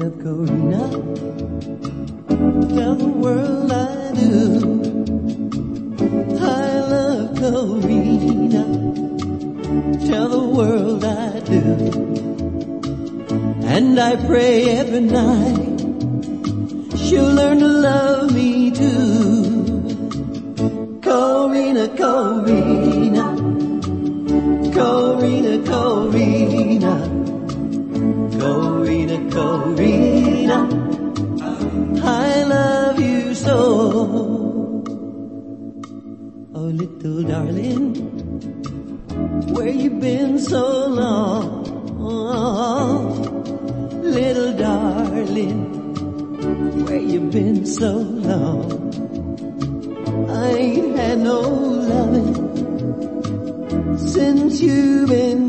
love Corina. Tell the world I do. I love Corina. Tell the world I do. And I pray every night she'll learn to love me too. Corina, Corina, Corina, Corina, Corina, Corina, I love you so. Oh, little darling, where you been so long? Little darling, where you been so long? I ain't had no loving since you've been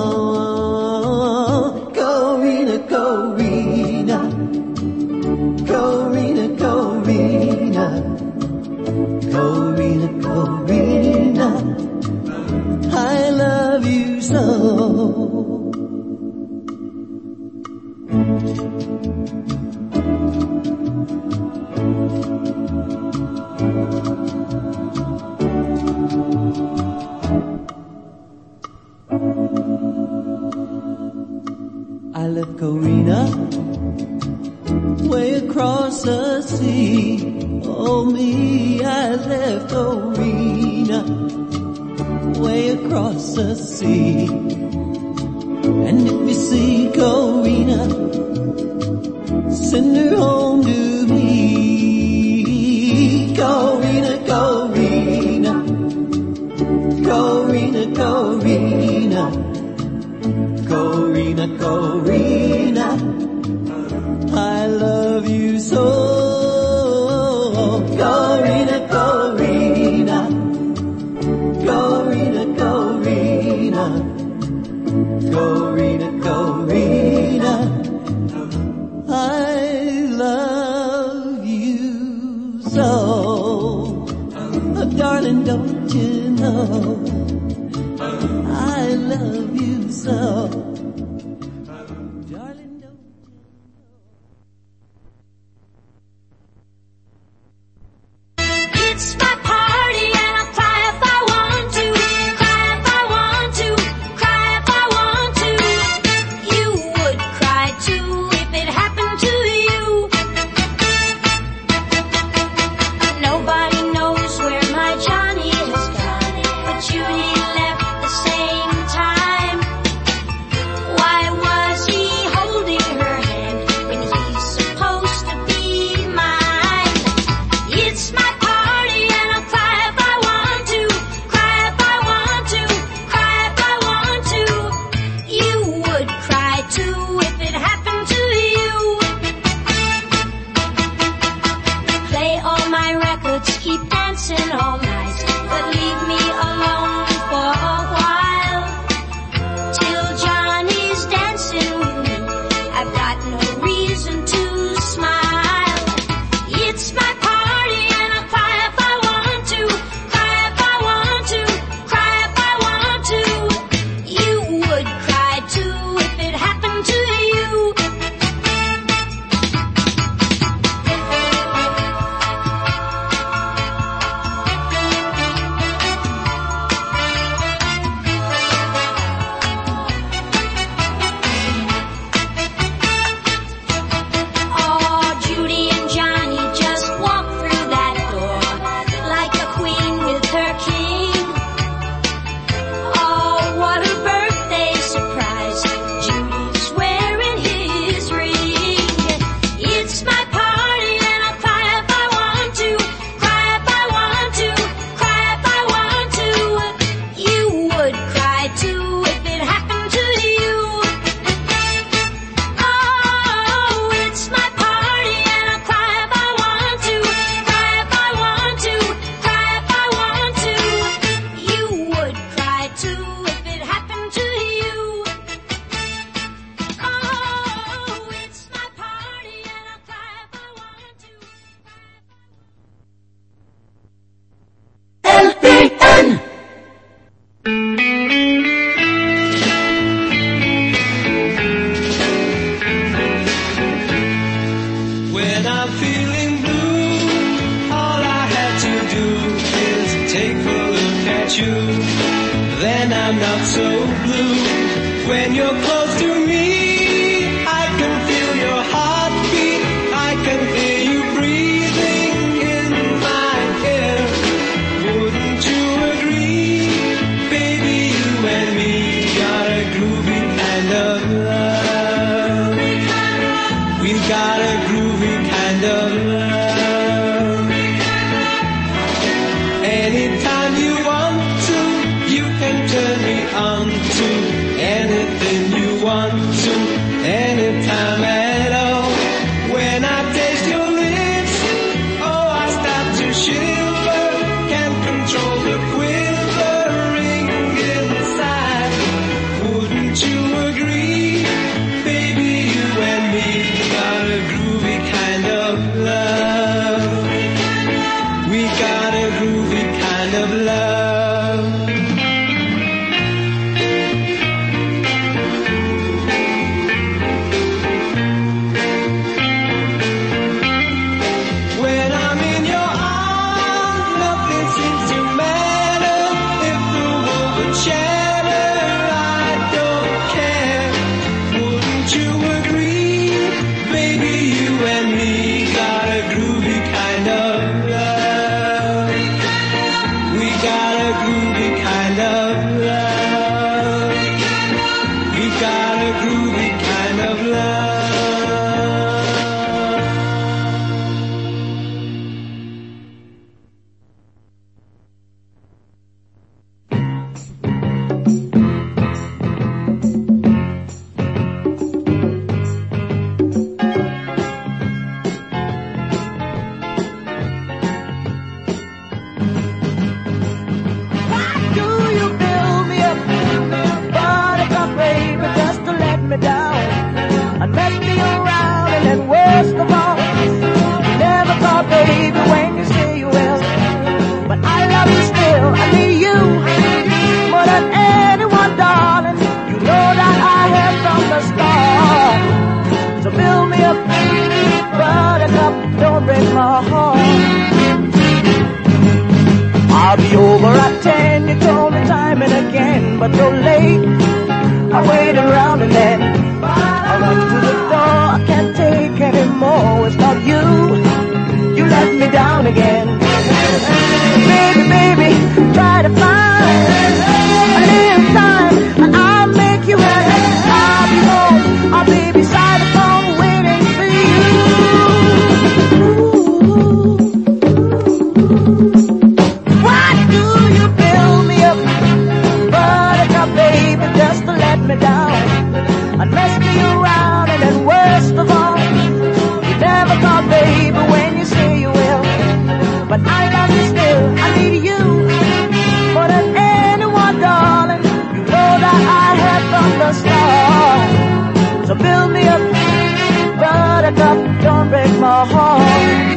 gone. Corina, Corina, Corina, Corina, Corina, Corina, I love you so. I left Corina way across the sea. Oh me, I left Corina way across the sea. And if you see Corina, send her home to me. Corina, Corina, Corina, Corina, Corina, Corina, I love you so. Corina, Corina, Corina, Corina, Corina, Corina, I love you so. Oh, darling, don't you know I love you so. Darling, don't. It's my party and I'll cry if I want to. Cry if I want to. Cry if I want to. You would cry too if it happened to you. Nobody knows where my Johnny has gone, but Judy left the same time. Why was he holding her hand when he's supposed to be mine? It's my party and I'll you, then I'm not so blue. When you're close to me, I can feel your heartbeat. I can hear you breathing in my ear. Wouldn't you agree? Baby, you and me got a groovy kind of love. We got a groovy kind of love. Anytime you want to, you can turn me on to anything you want to, anytime at all. When I taste your lips, oh, I start to shiver, can't control the quivering inside. Wouldn't you agree? Baby, you and me got a groovy kind of love. We got a groovy kind of love. When I'm in your arms, nothing seems to matter. If the world would shatter, I don't care. Wouldn't you agree? Baby, you and me got a groovy kind of love. We got a groovy kind of love. We got a groovy kind of love. Why do you build me up, buttercup baby, just to let me down and mess me around? And then worst of all, you never thought, baby, when you say you will, but I love you still. I need you more than anyone, darling. You know that I have from the start. So build me up, buttercup, don't break my heart. I'll be over at 10, you told me time and again, but you're late. I waited around and then I went to the door. I can't take anymore. It's not you, you let me down again. Baby, baby, try to find a little time and I'll make you happy. I'll be home, I'll be beside the phone waiting for you. Why do you build me up, buttercup baby, just to let me down and mess me around? And then worst of all, you never thought, baby, when you say you will, but I love you still. I need you more than anyone, darling. You know that I had from the start. So build me up, buttercup, don't break my heart.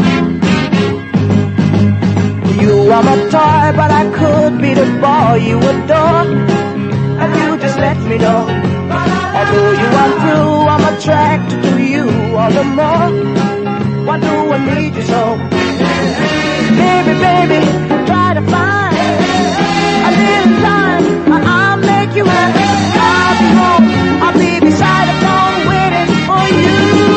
You are my toy, but I could be the boy you adore, and you just let me know. Although you are through, I'm attracted to you all the more. Why do I need you so? Baby, baby, try to find a little time and I'll make you happy. I'll be home, I'll be beside the phone waiting for you.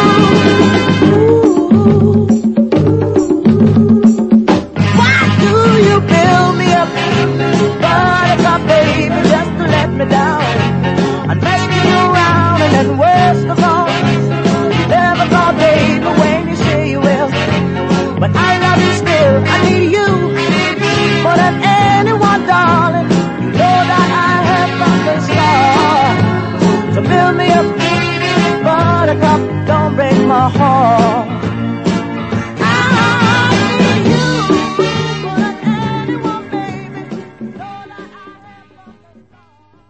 Why do you build me up, buttercup baby, just to let me down and mess me around? And then worst of all, you never thought, baby, when you say you will, but I love you still. I need you more than anyone, darling. You know that I have from the start. So build me up, buttercup, don't break my heart. I need you more than anyone, baby. You know that I have from the start.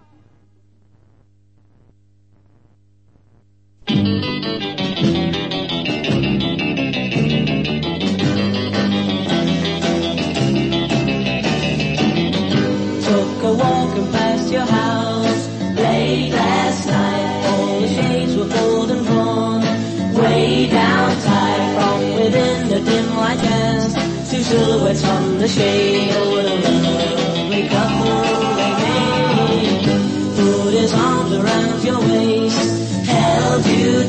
Took a walk and past your house late last night. All the shades were pulled and drawn way down tight. From within the dim light cast two silhouettes from the shade. Oh, what a lovely couple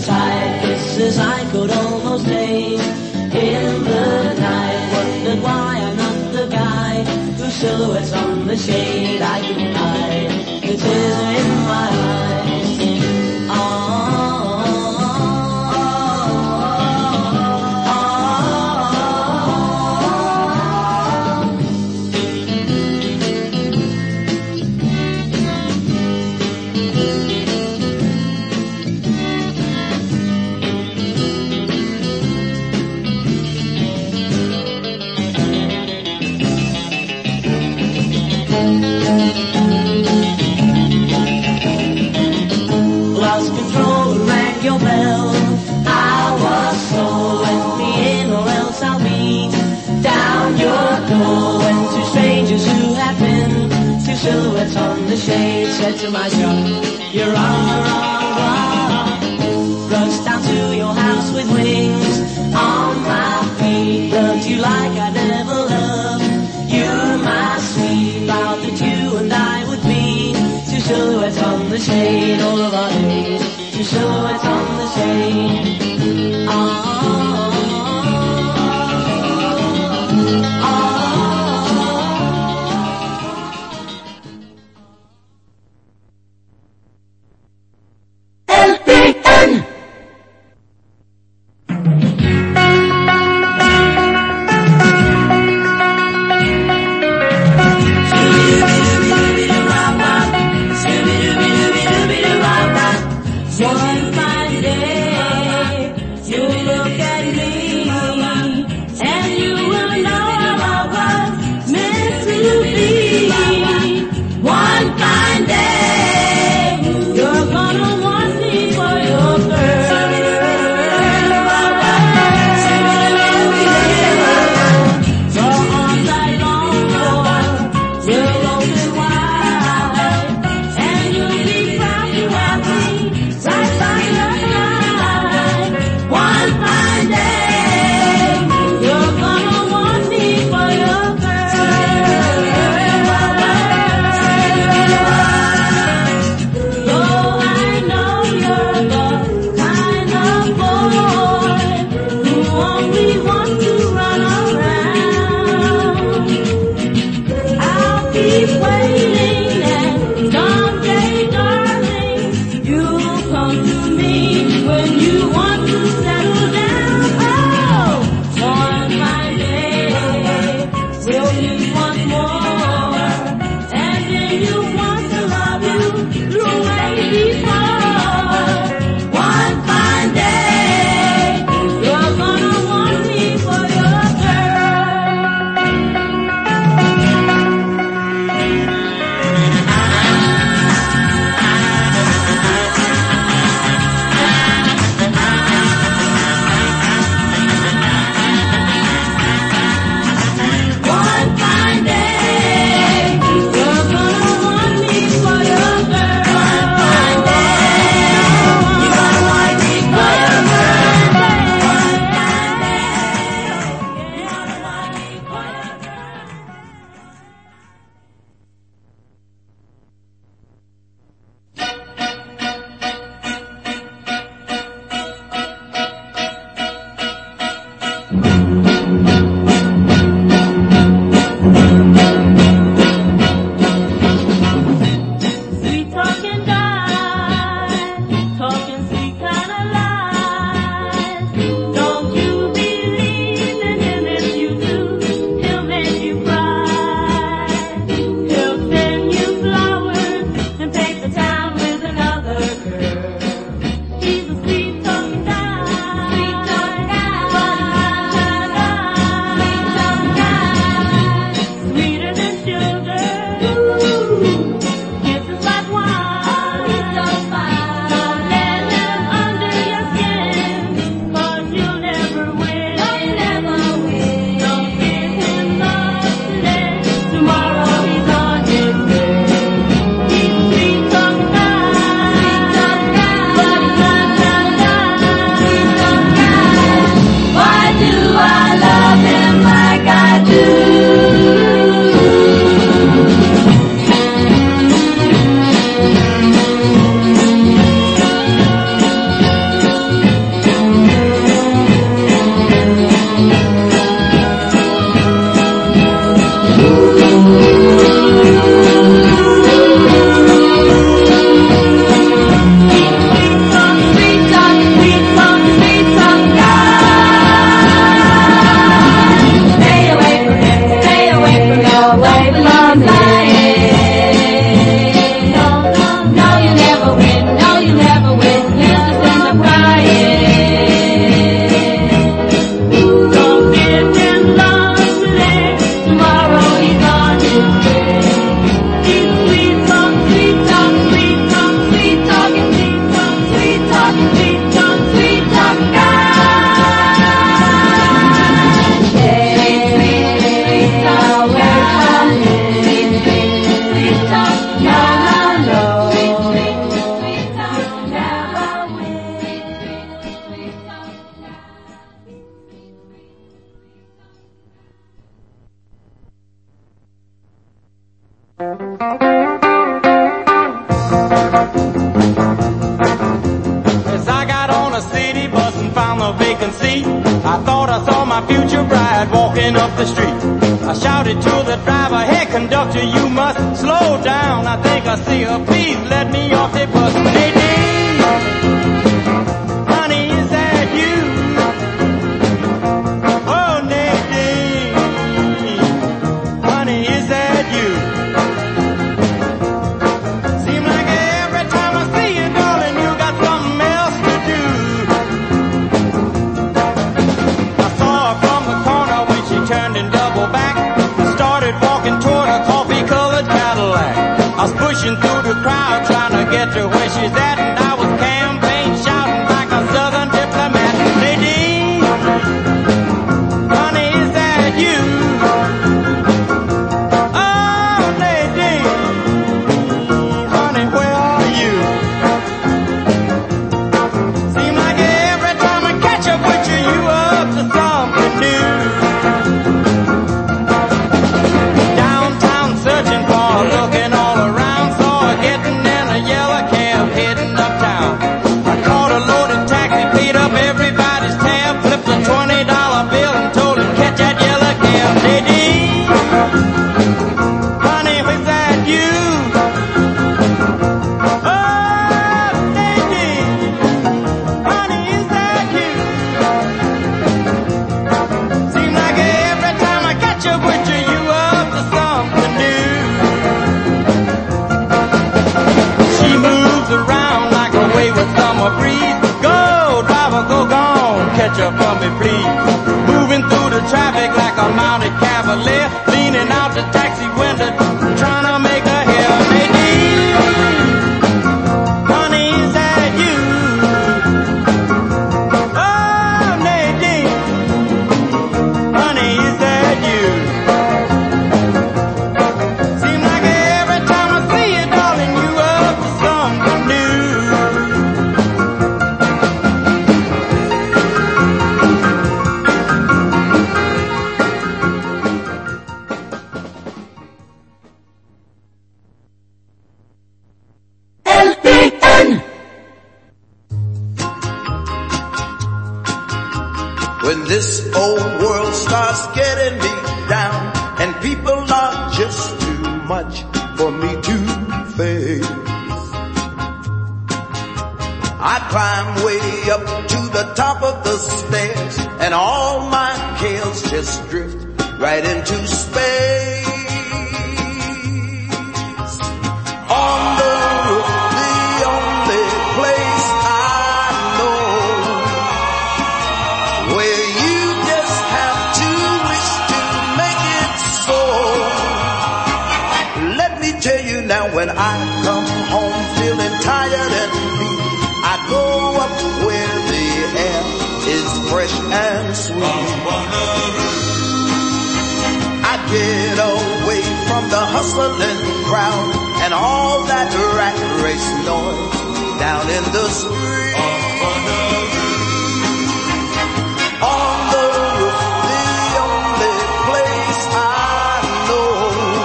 tight kisses I could almost taste in the night. Wondered why I'm not the guy whose silhouette's on the shade. I can hide the tears in my eyes. Lost control and rang your bell. I was so, let me in or else I'll beat down your door. When two strangers who had been two silhouettes on the shade said to myself, you're on the wrong rock. Rushed down to your house with wings on my feet. Loved you like I never loved you, my sweet. Vowed that you and I would be two silhouettes on the shade all of our days. Two silhouettes on the shade. LPN. One fine day As I got on a city bus and found a vacant seat, I thought I saw my future bride walking up the street. I shouted to the driver, hey conductor, you must slow down. I think I see her, please let me off the bus. Nadine, honey, is that you? Oh, Nadine, honey, is that you? Seems like every time I see you, darling, you got something else to do. I saw her from the corner when she turned and doubled back. Started walking toward a coffee-colored Cadillac. I was pushing through the crowd trying to get to where she's at, and I was campaign shouting like a southern diplomat. Nadine, honey, is that you? Oh, Nadine, honey, where are you? Seems like every time I catch up with you, you up to something new. Searching for her, looking all around, saw her getting in a yellow cab heading uptown. I caught a loaded taxi, paid up everybody's tab, flipped a $20 bill and told him catch that yellow cab. Nadine, honey, was that you? Oh, Nadine, honey, is that you? Seems like every time I catch up with you, you up to something new. She moves around like a wayward summer breeze. Go, driver, go gone, catch up for me, please. Moving through the traffic like a mounted cavalier, leaning out the taxi window, trying to make her hear. Nadine, honey, is that you? Oh, Nadine, honey, is that you? Seems like every time I see you, darling, you up to something new. When this old world starts getting me down and people are just too much for me to face, I climb way up to the top of the stairs and all my cares just drift right into space. On the roof, the only place I know where you just have to wish to make it so. Let me tell you now, when I come home feeling tired and weak, I go up where the air is fresh and sweet. I get away from the hustling crowd and all that rat race noise down in the street. On the roof, the only place I know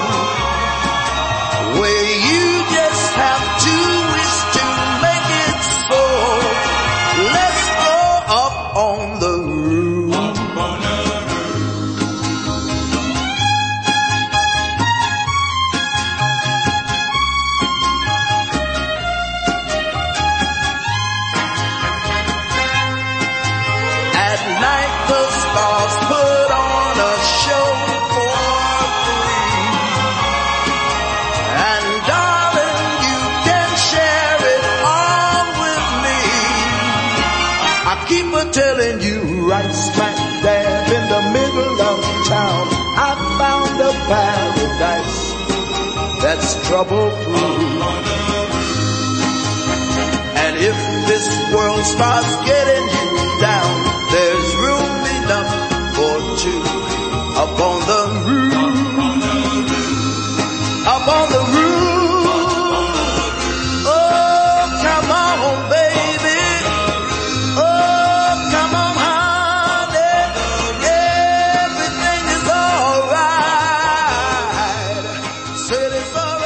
where you just have to wish to make it so. Let's go up on the roof. At night the stars put on a show for free, and darling, you can share it all with me. I keep a telling you, right smack dab in the middle of town, I found a paradise that's trouble-proof. And if this world starts getting you down, there's room enough for two up on the roof. Up on the roof. Oh, come on, baby. Oh, come on, honey. Everything is alright. Said it's alright.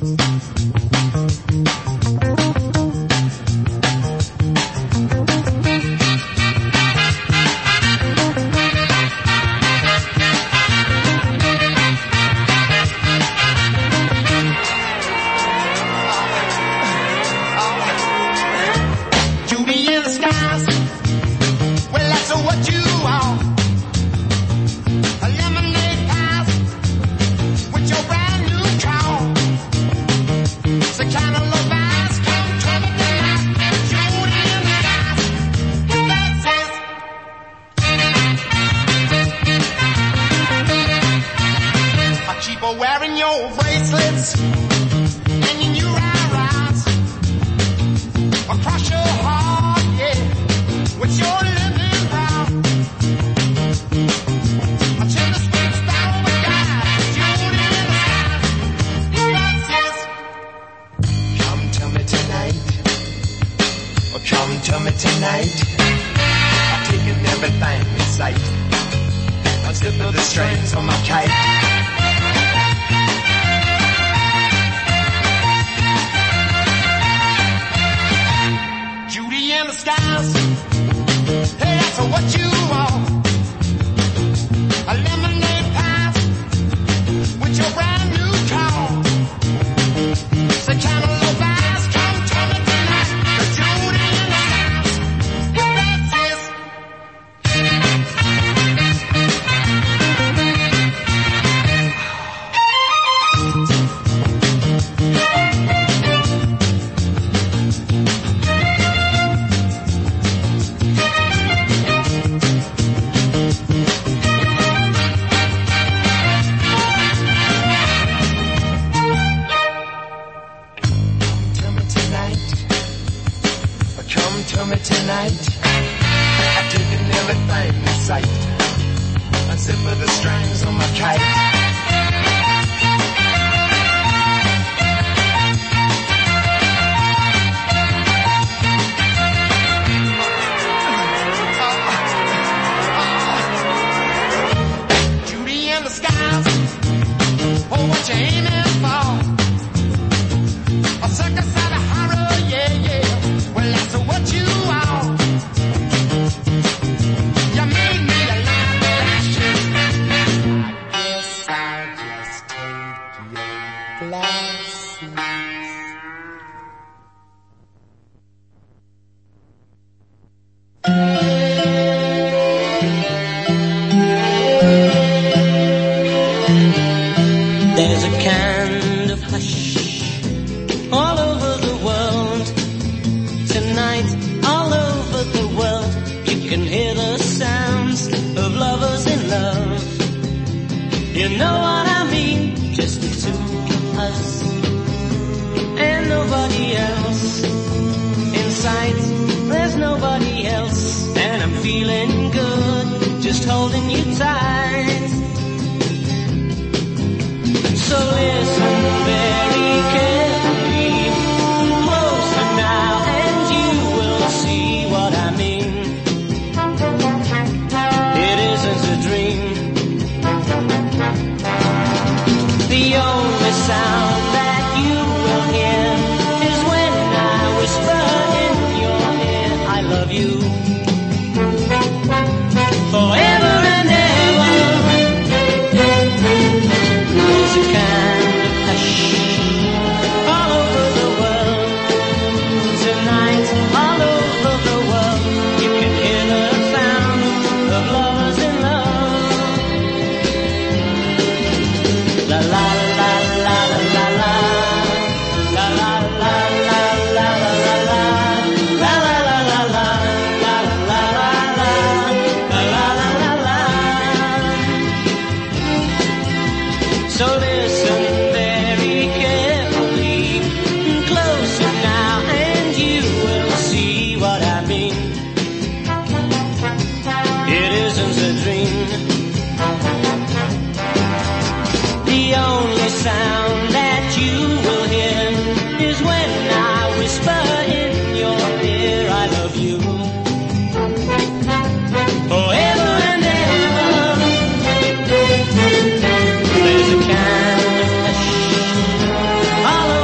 All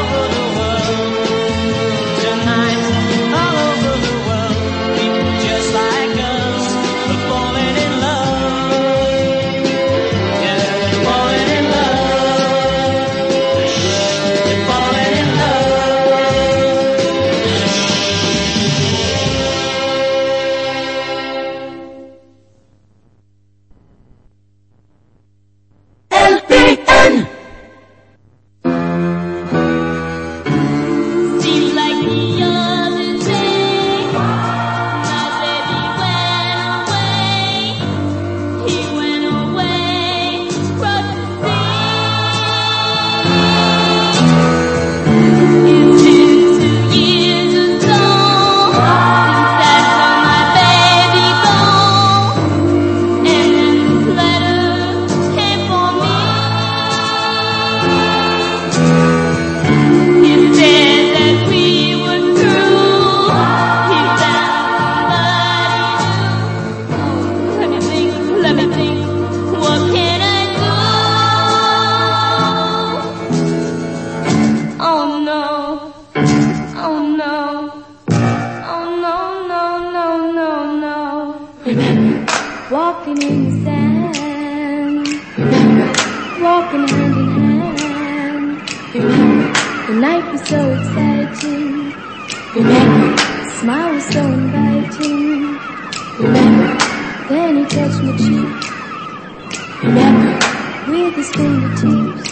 walking hand in hand. Remember, the night was so exciting. Remember, the smile was so inviting. Remember, then he touched my cheek. Remember, with his fingertips.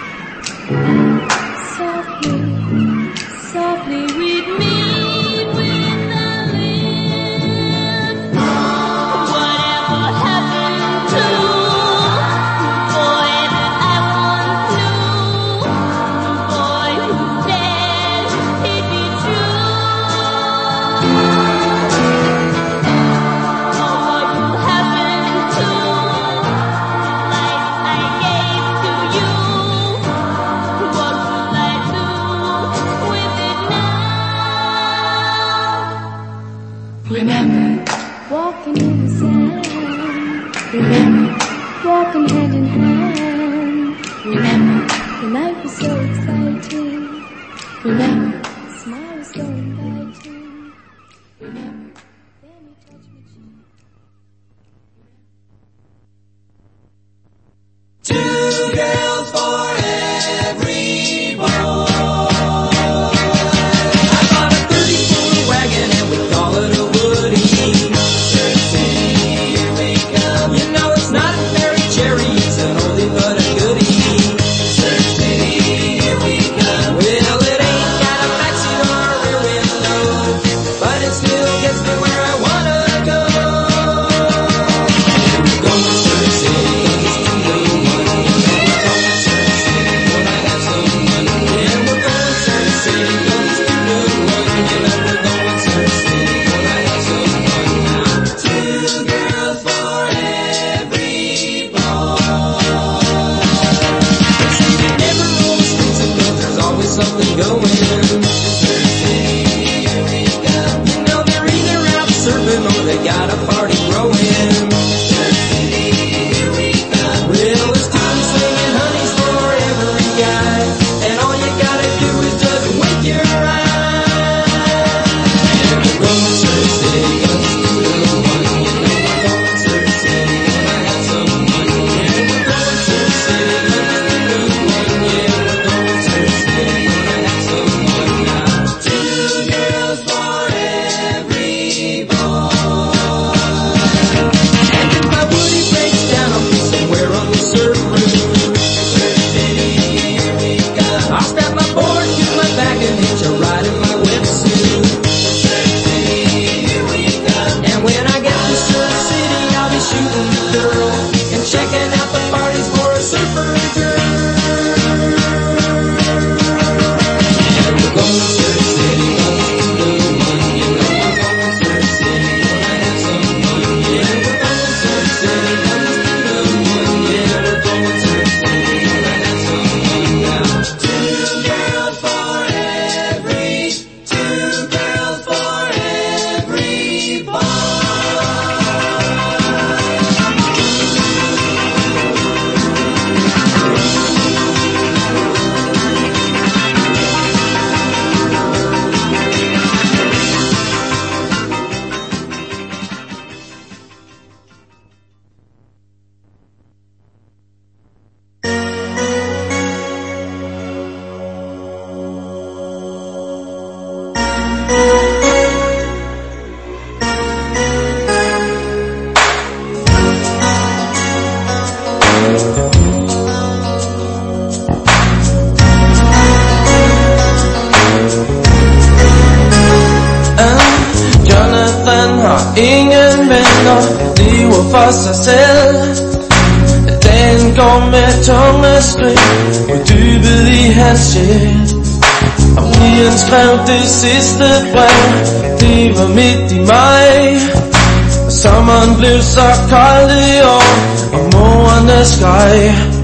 Softly, softly read me with the lips. Whatever happened to the boy that I once knew? The boy who said he'd be true. Oh, what will happen to the life I gave to you? What will I do with it now? Remember, walking in the sand. Remember, walking hand in hand. Remember, the night was so exciting. Remember, the smile was so inviting. Remember, then he touched my cheek. Two girls for every boy. I bought a 30-foot wagon and we call it a Woody. Surf City, here we come. You know it's not a fairy cherry, it's an oldie but a goodie. Surf City, here we come. Well, it ain't got a backseat or a rear window, but it still gets me where I wanna go. Here we go, Surf City, 'cause it's 201. We're going Surf City, when I have some money. Yeah, we're going Surf City, 'cause it's 201. You know we're going Surf City, when I have some fun now. Two girls for every boy. See, they never roll the streets of gold, there's always something going. Surf City, here we come. You know they're either out surfing or they got a party growing. Surf City, here we come. Well, it's time singing honeys for every guy, and all you gotta do is just wink your eye. And we're going Surf City, 'cause it's 201. You know we're going Surf City, when I have some money. Yeah, we're going Surf City, 'cause it's 201. Yeah, we're going Surf City, when I have some fun now. Two girls for every boy. And if my Woody breaks down, I'll be somewhere on the surf room. Surf City, here we come. I'll strap my board to my back and hitch a ride in my wetsuit. Surf City, here we come. And when I get to Surf City, I'll be shooting the girl and checking out the parties for a surfer girl. And we're going Surf City, 'cause it's 201. You know we're going Surf City, when I have some fun. Yeah, we're going Surf City, 'cause it's 201. Yeah, we're going Surf City, when I have some fun now. Two girls for every boy. Jonathan har ingen venner, lever for sig selv. Dagen går med tunge skridt på dybet i hans sjæl. Og pigen skrev det sidste brev, det var midt i maj. Og sommeren blev så kold i år, og morerne skreg.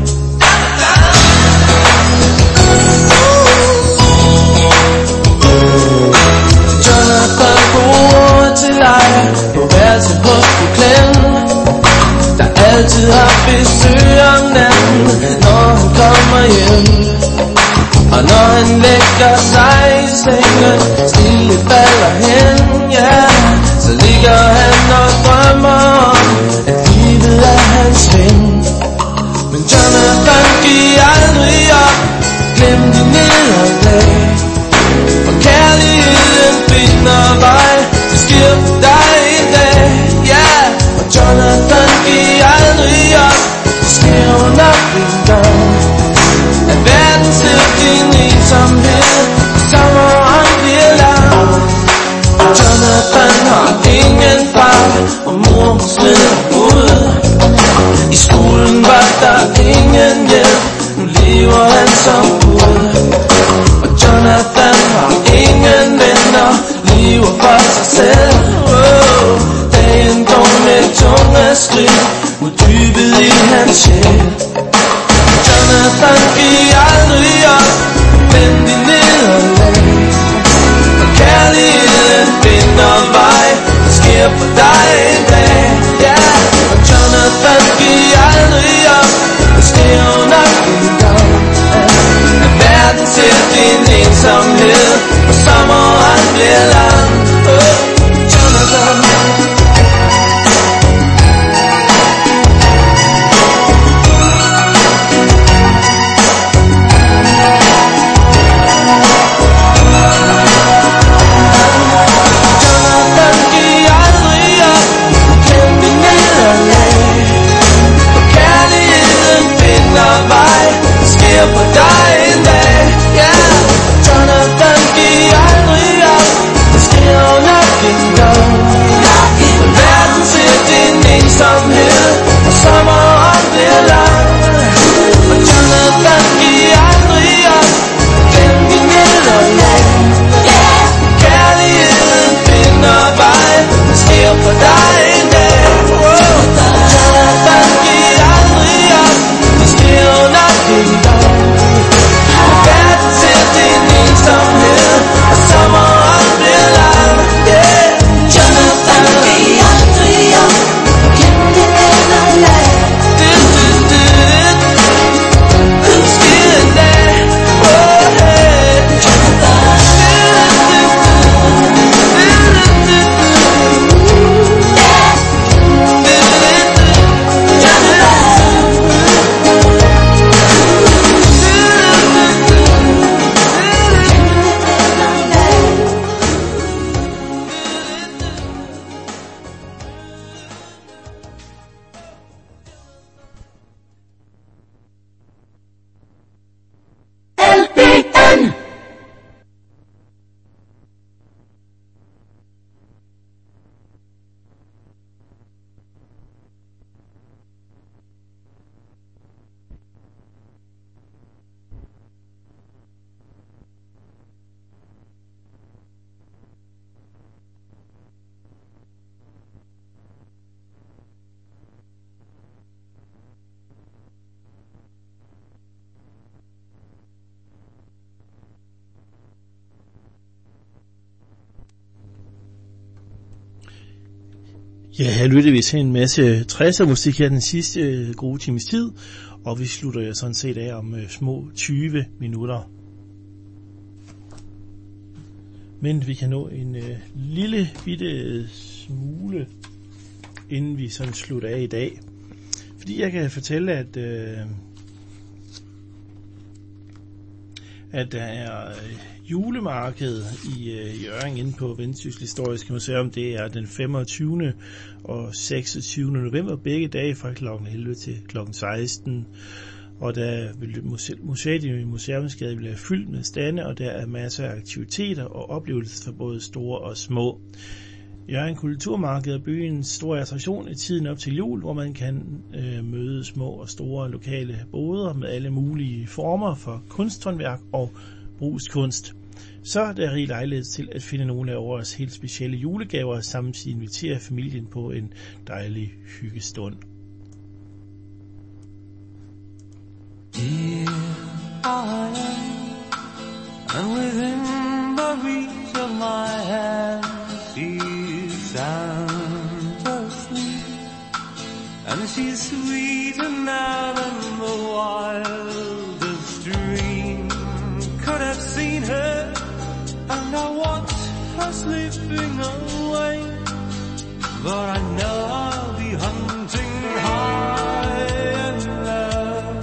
Jonathan bor til leje på værelset hos fru Klem, der altid har besøg om natten, når han kommer hjem. Og når han lægger sig i sengen, stille falder hen, ja, så ligger han og drømmer om, at livet er hans ven. Men Jonathan, giv aldrig op, glem din nederlag. For kærligheden finder vej, det sker for dig en dag. Ja, og Jonathan, giv aldrig op, det sker jo nok en gang. At verden ser din ensomhed, sommeren bliver lang. Og Jonathan har ingen far, og mor smider ud. I skolen var der ingen hjælp, nu lever han som Gud. Og Jonathan har ingen venner, lever for sig selv. Dagen går med tunge skridt mod dybet i hans sjæl. Jonathan, giv aldrig op, vend din nederlag. Og kærligheden finder vej, det sker for dig en dag. Ja, og Jonathan, giv aldrig op, det sker jo nok en gang. At verden ser din ensomhed, og sommeren bliver lang. Jonathan. For dig en dag, ja. Jonathan, giv aldrig op, det sker jo nok en gang. Verden ser din ensomhed, og sommeren bliver lang. Og Jonathan, giv aldrig op, glem din nederlag. Kærligheden finder vej, det sker for dig en dag. Jonathan, giv aldrig op, det sker jo nok en gang. Verden ser din ensomhed, og sommeren bliver lang. Yeah. Jonathan, giv aldrig op, glem din nederlag. Det sker en dag. Ja, her lytter vi til en masse 60'er musik her den sidste gode times tid, og vi slutter jo sådan set af om små 20 minutter. Men vi kan nå en lille bitte smule, inden vi sådan slutter af i dag. Fordi jeg kan fortælle, at der er julemarked i Hjørring inde på Vendsyssel Historiske Museum. Det er den 25. og 26. november, begge dage fra kl. 11 til kl. 16. Og der vil museet i Museumsgade blive fyldt med stande, og der er masser af aktiviteter og oplevelser for både store og små. Hjørring Kulturmarked er byens store attraktion i tiden op til jul, hvor man kan møde små og store lokale boder med alle mulige former for kunsthåndværk og brugskunst. Så er der rig lejlighed til at finde nogle af årets helt specielle julegaver, og samtidig invitere familien på en dejlig hyggestund. Here I am, and within the reach of my hand, she's sound asleep, and she's sweeter now than the wildest dream could have seen her. And I watch her slipping away, but I know I'll be hunting high and low.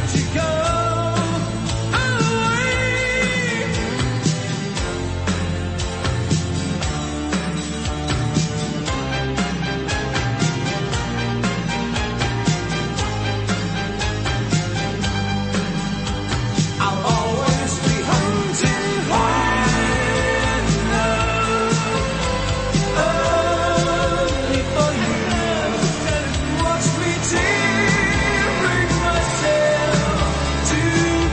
you go away. I'll always be hunting high only for you. Watch me tearing myself to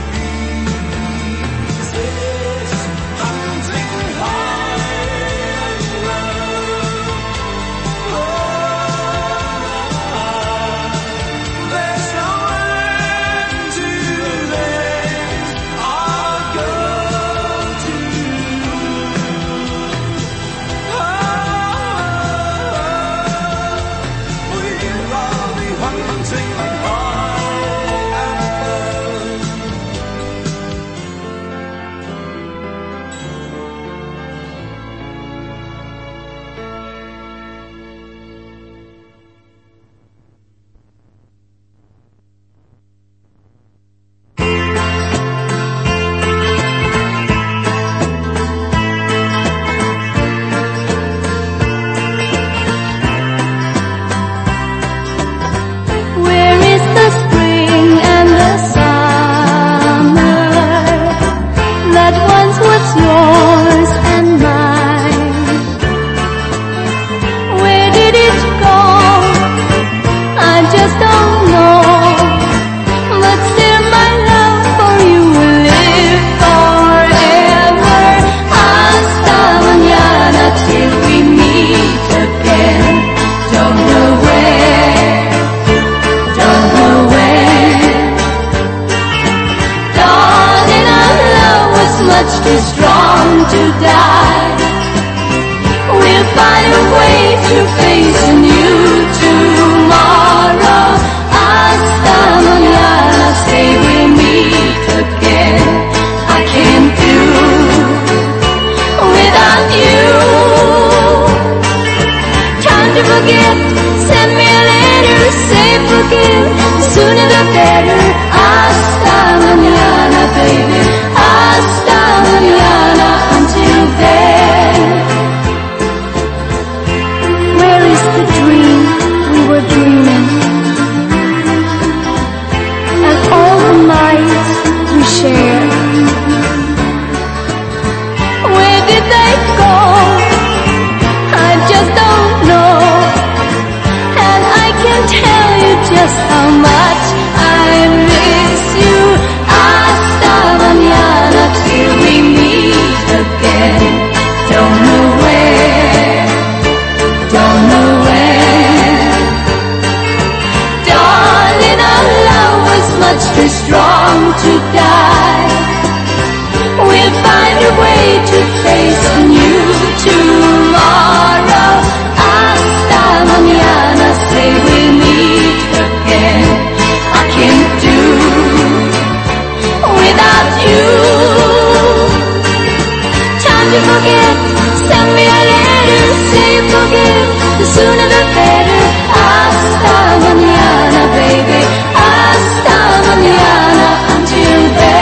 pieces, hunting high and low. There's no end to this. I'll go to. We'll all be hunting high and low. Where is the spring and the summer that once was yours and mine? Where did it go? I just don't know. But still my love for you will live forever. Hasta mañana till we meet again. Don't know where. Don't know when. Darling, our love was much too strong to die. We'll find a way to face a new tomorrow. Hasta mañana, say we'll meet again. I can't do without you. Time to forget, send me a letter, say forgive, the sooner the better. Hasta mañana, baby, hasta mañana. Until then, where is the dream we were dreaming? And all the nights we shared, where did they go? I just don't know. And I can tell you just how much I miss you. Hasta mañana till we meet again. Don't know where, don't know when. Darling, our love was much too strong to die. We'll find a way to face a new tomorrow. Hasta mañana, say we'll meet again. I can't do without you. Time to forget, send me a letter, say forgive, the sooner the better. Hasta mañana, baby, hasta mañana. Until then.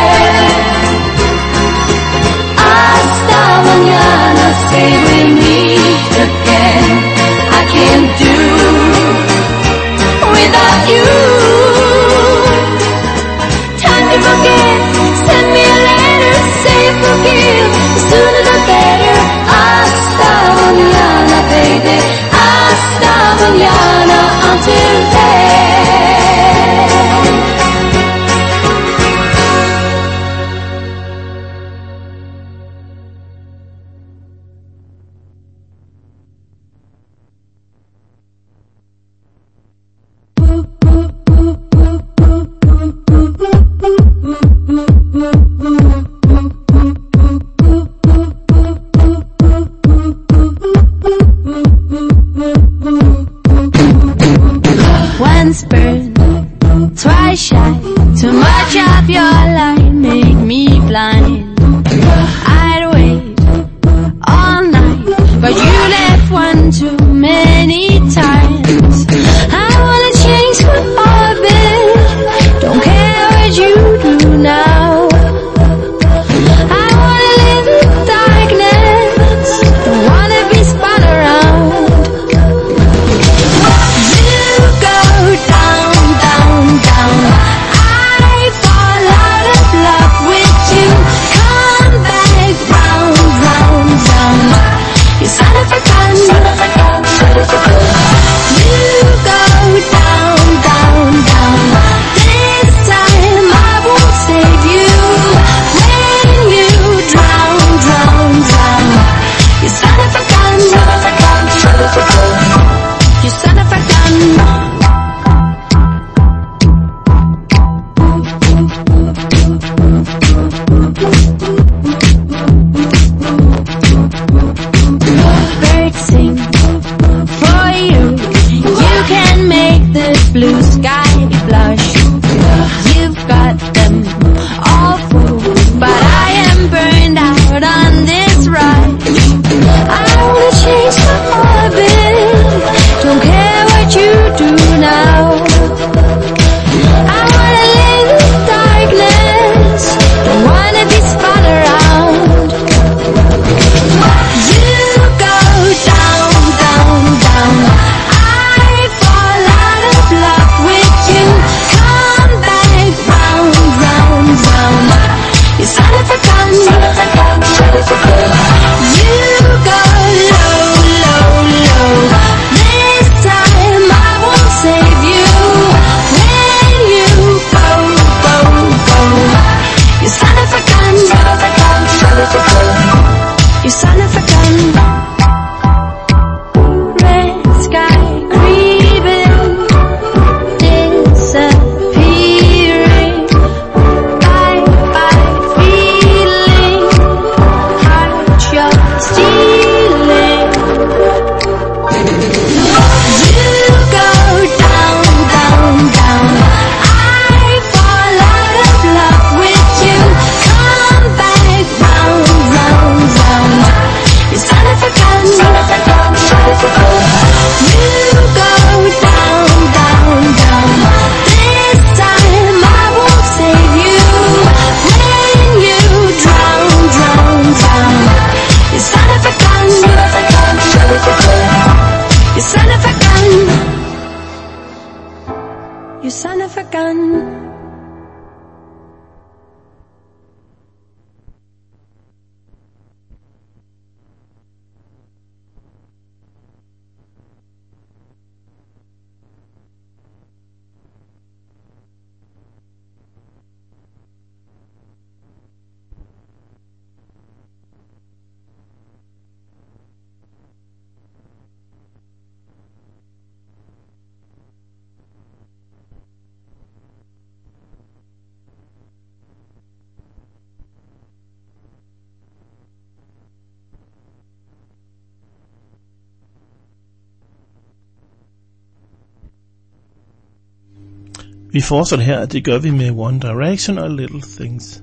Vi fortsætter her, det gør vi med One Direction og Little Things.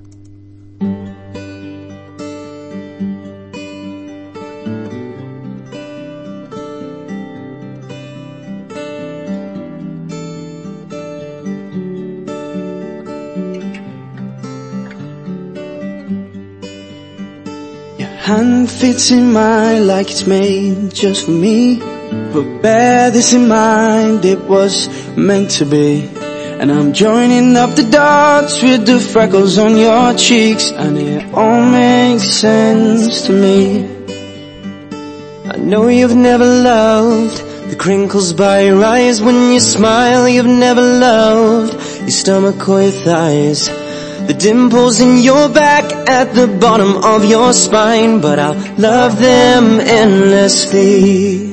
Hand fits in mine like it's made just for me. But bear this in mind, it was meant to be. And I'm joining up the dots with the freckles on your cheeks, and it all makes sense to me. I know you've never loved the crinkles by your eyes when you smile. You've never loved your stomach or your thighs, the dimples in your back at the bottom of your spine. But I'll love them endlessly.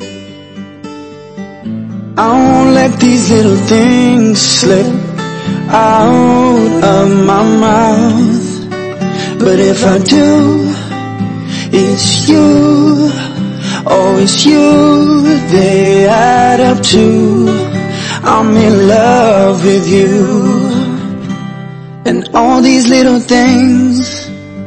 I won't let these little things slip out of my mouth. But if I do, it's you, oh it's you, they add up to I'm in love with you. And all these little things.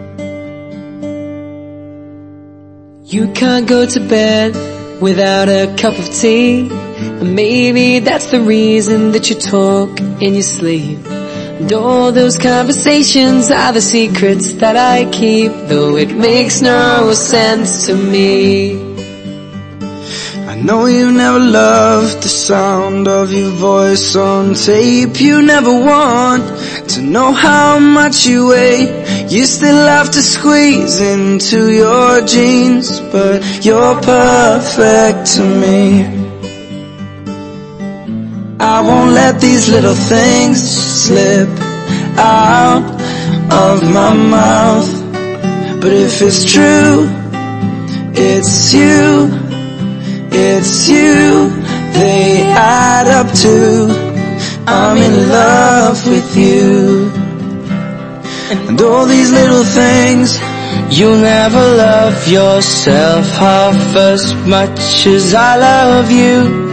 You can't go to bed without a cup of tea, and maybe that's the reason that you talk in your sleep. And all those conversations are the secrets that I keep, though it makes no sense to me. I know you never loved the sound of your voice on tape. You never want to know how much you weigh. You still have to squeeze into your jeans, but you're perfect to me. I won't let these little things slip out of my mouth. But if it's true, it's you, it's you, they add up to I'm in love with you. And all these little things. You'll never love yourself half as much as I love you.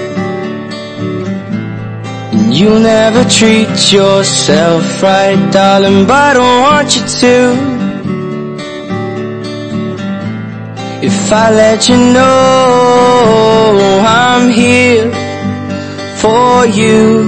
You'll never treat yourself right, darling, but I don't want you to. If I let you know I'm here for you,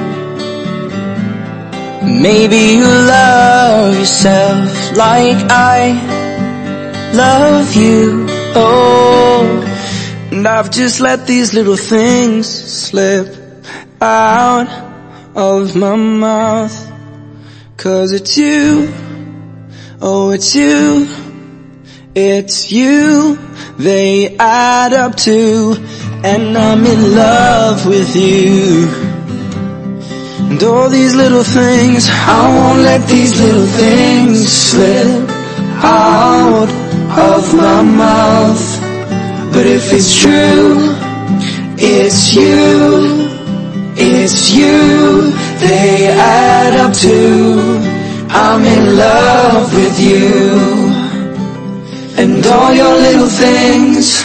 maybe you'll love yourself like I love you. Oh, and I've just let these little things slip out of my mouth. 'Cause it's you, oh it's you, it's you, they add up to, and I'm in love with you. And all these little things, I won't let these little things slip out of my mouth. But if it's true, it's you, it's you, they add up to I'm in love with you. And all your little things.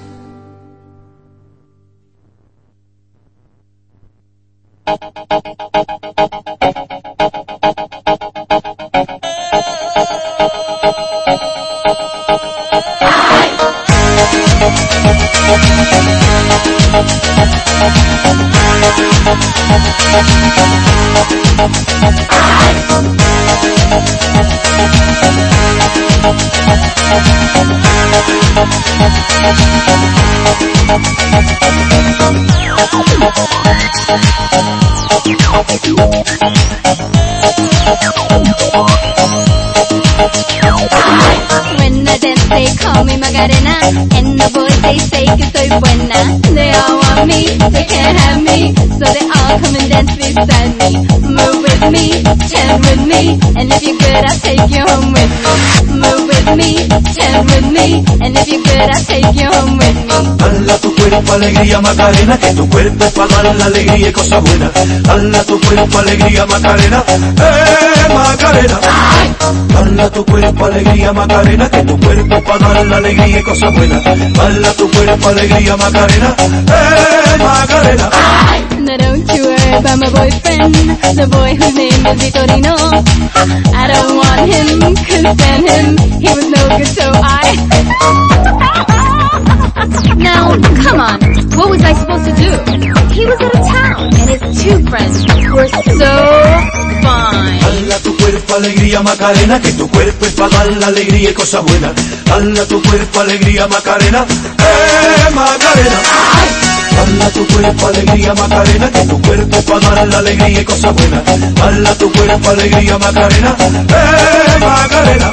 When I dance they call me Macarena, and the boys they say que soy buena. They all want me, they can't have me, so they all come and dance beside me. Move with me, chant with me, and if you're good I'll take you home with me. Move with me, chant with me, and if you're good I'll take you home with me. Dala tu cuerpo alegría Macarena, que tu cuerpo es para dar la alegría y cosas buenas. Dala tu cuerpo alegría Macarena, Macarena. Dala tu cuerpo alegría Macarena, que tu cuerpo es para dar la alegría y cosas buenas. Dala tu cuerpo alegría Macarena, Macarena. Now don't you worry there by my boyfriend, the boy whose name is Vitorino. I don't want him, couldn't stand him, he was no good, so Now, come on, what was I supposed to do? He was out of town, and his two friends were so fine. Dala tu cuerpo alegría Macarena, que tu cuerpo es para dar la alegría y cosas buenas. Dala tu cuerpo alegría Macarena, Macarena. Dala tu cuerpo alegría Macarena, que tu cuerpo es para dar la alegría y cosas buenas. Dala tu cuerpo alegría Macarena, Macarena.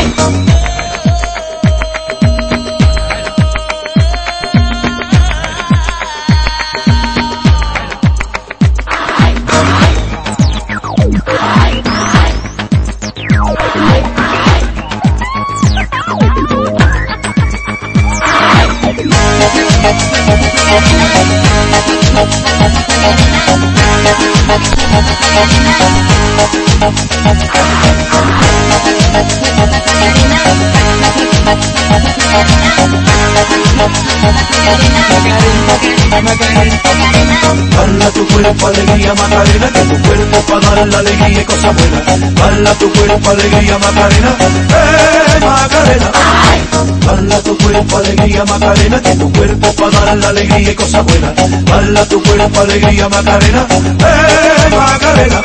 Dala tu cuerpo alegría Macarena, que tu cuerpo es para dar la alegría y cosas buenas. Dala tu cuerpo alegría Macarena, Macarena. Dala tu cuerpo alegría Macarena, que tu cuerpo es para dar la alegría y cosas buenas. Dala tu cuerpo alegría Macarena, Macarena.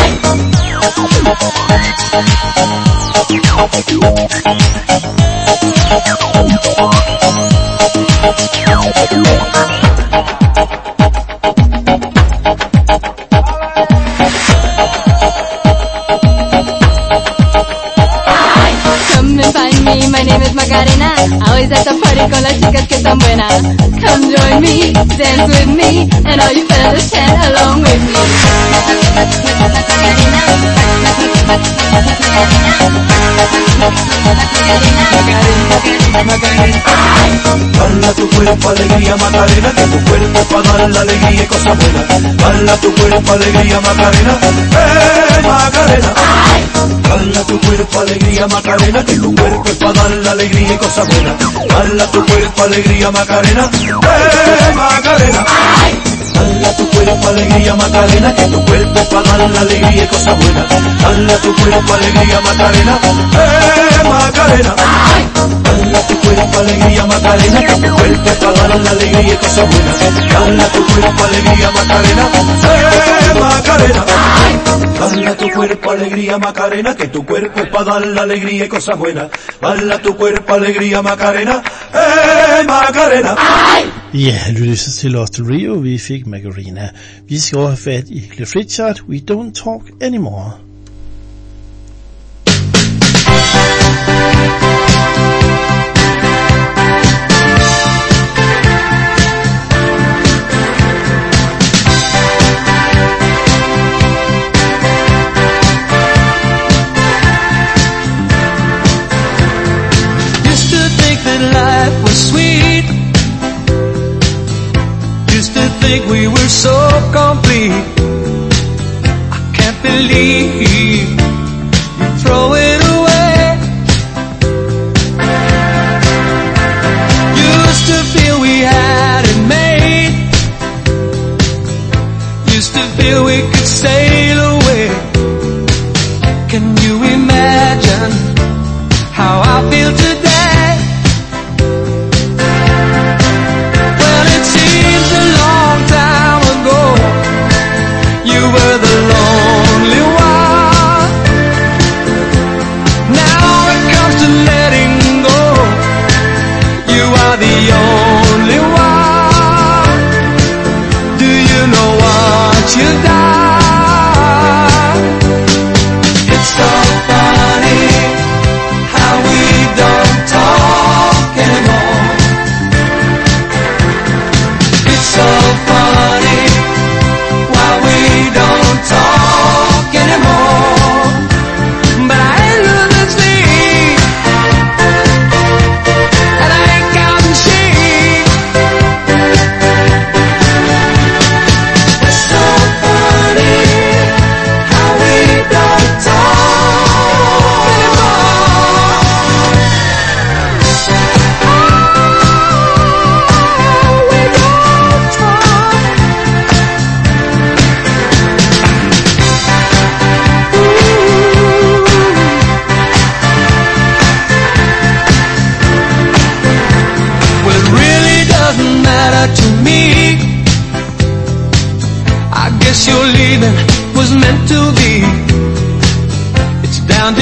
Come and find me, my name is Macarena. Always at the party con las chicas que están buenas. Come join me, dance with me, and all you fellas chant along with me. Dala tu cuerpo alegría Macarena, que tu cuerpo es para dar la alegría y cosas buenas. Dala tu cuerpo alegría Macarena, Macarena. Dala tu cuerpo alegría Macarena, que tu cuerpo es para dar la alegría y cosas buenas. Dala tu cuerpo alegría Macarena, Macarena. Dala tu cuerpo alegría Macarena, que tu cuerpo es para dar la alegría y cosas buenas. Dala tu cuerpo alegría Macarena, Macarena. Dala tu cuerpo alegría Macarena, que tu cuerpo es para dar la alegría y cosas buenas. Dala tu cuerpo alegría Macarena, Macarena. Dala tu cuerpo alegría Macarena, que tu cuerpo es para dar la alegría y cosas buenas. Dala tu cuerpo alegría Macarena, Macarena. Ja, lytter til Lost Rio, vi fik Macarena. Vi skal over have fat i Cliff Richard, We Don't Talk Anymore. Used to think that life was sweet. Used to think we were so complete. I can't believe you throw it away. Used to feel we had it made. Used to feel we could sail away. Can you imagine how I feel today?